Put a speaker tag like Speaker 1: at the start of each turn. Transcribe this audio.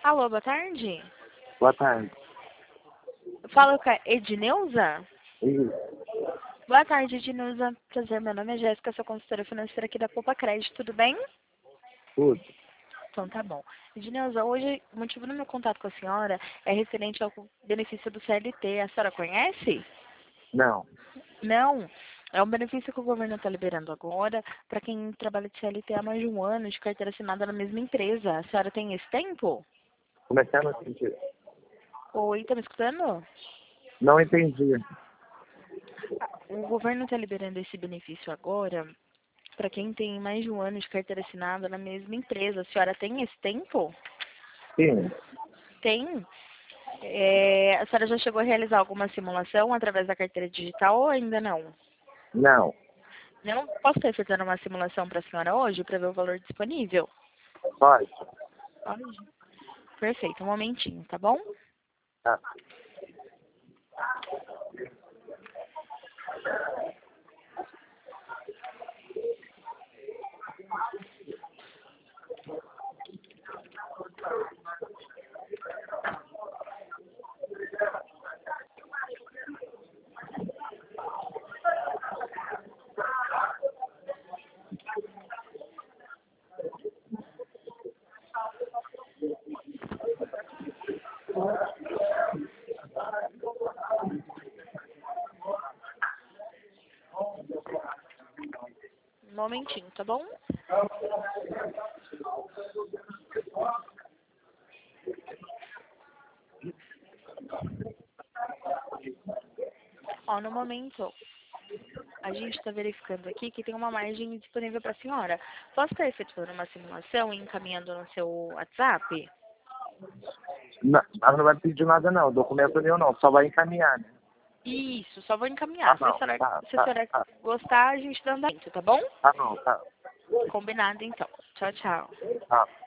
Speaker 1: Alô, boa tarde.
Speaker 2: Boa tarde.
Speaker 1: Fala com a Edneuza?
Speaker 2: Isso.
Speaker 1: Boa tarde, Edneuza. Prazer, meu nome é Jéssica, sou consultora financeira aqui da Poupa Crédito, tudo bem?
Speaker 2: Tudo.
Speaker 1: Então tá bom. Edneuza, hoje o motivo do meu contato com a senhora é referente ao benefício do CLT. A senhora conhece?
Speaker 2: Não.
Speaker 1: Não. É um benefício que o governo está liberando agora para quem trabalha de CLT há mais de um ano, de carteira assinada na mesma empresa. A senhora tem esse tempo?
Speaker 2: Começando a sentir.
Speaker 1: Oi, tá me escutando?
Speaker 2: Não entendi.
Speaker 1: O governo está liberando esse benefício agora para quem tem mais de um ano de carteira assinada na mesma empresa. A senhora tem esse tempo?
Speaker 2: Sim.
Speaker 1: Tem. A senhora já chegou a realizar alguma simulação através da carteira digital ou ainda não?
Speaker 2: Não.
Speaker 1: Não posso estar efetuando uma simulação para a senhora hoje para ver o valor disponível?
Speaker 2: Pode.
Speaker 1: Pode. Perfeito, um momentinho, tá bom?
Speaker 2: Tá.
Speaker 1: Um momentinho, tá bom? Ó, no momento, a gente está verificando aqui que tem uma margem disponível para a senhora. Posso estar efetuando uma simulação e encaminhando no seu WhatsApp?
Speaker 2: Não, ela não vai pedir nada não. Documento nenhum não. Só vai encaminhar, né?
Speaker 1: Isso, só vou encaminhar. Se a
Speaker 2: Não.
Speaker 1: senhora,
Speaker 2: Tá,
Speaker 1: se a
Speaker 2: tá,
Speaker 1: senhora
Speaker 2: tá.
Speaker 1: gostar, a gente dá andamento, tá bom?
Speaker 2: Tá bom, tá.
Speaker 1: Combinado, então. Tchau, tchau.
Speaker 2: Tá.